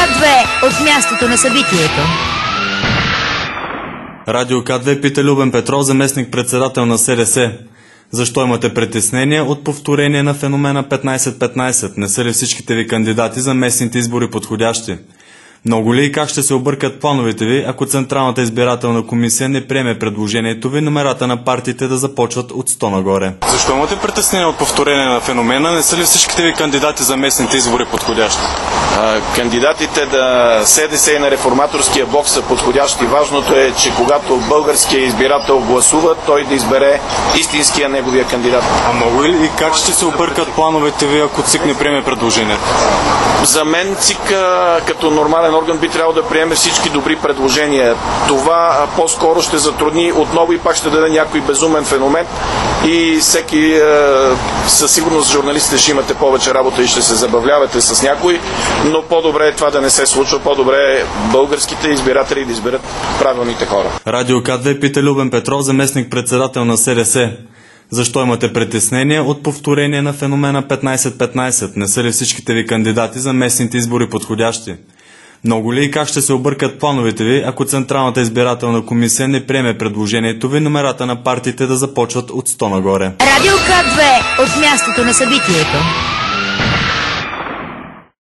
К2 от мястото на събитието. Радио К2 пита Любен Петров, заместник-председател на СДС. Защо имате притеснения от повторение на феномена 15-15? Не са ли всичките ви кандидати за местните избори подходящи? Много ли и как ще се объркат плановете ви, ако Централната избирателна комисия не приеме предложението ви номерата на партиите да започват от 100 нагоре? Защо имате притеснения от повторение на феномена? Не са ли всичките ви кандидати за местните избори подходящи? Кандидатите на СДС и на Реформаторския блок са подходящи. Важното е, че когато българския избирател гласува, той да избере истинския неговия кандидат. А много ли и как ще се объркат плановете ви, ако ЦИК не приеме предложението? За мен ЦИК като нормален орган би трябвало да приеме всички добри предложения. Това по-скоро ще затрудни отново и пак ще даде някой безумен феномен и всеки със сигурност журналистите ще имате повече работа и ще се забавлявате с някой, но по-добре е това да не се случва, по-добре е българските избиратели да изберат правилните хора. Радио К2 пита Любен Петров, заместник-председател на СДС. Защо имате притеснения от повторение на феномена 15-15? Не са ли всичките ви кандидати за местните избори подходящи? Много ли и как ще се объркат плановете ви, ако Централната избирателна комисия не приеме предложението ви номерата на партиите да започват от 100 нагоре? Радио К2 от мястото на събитието.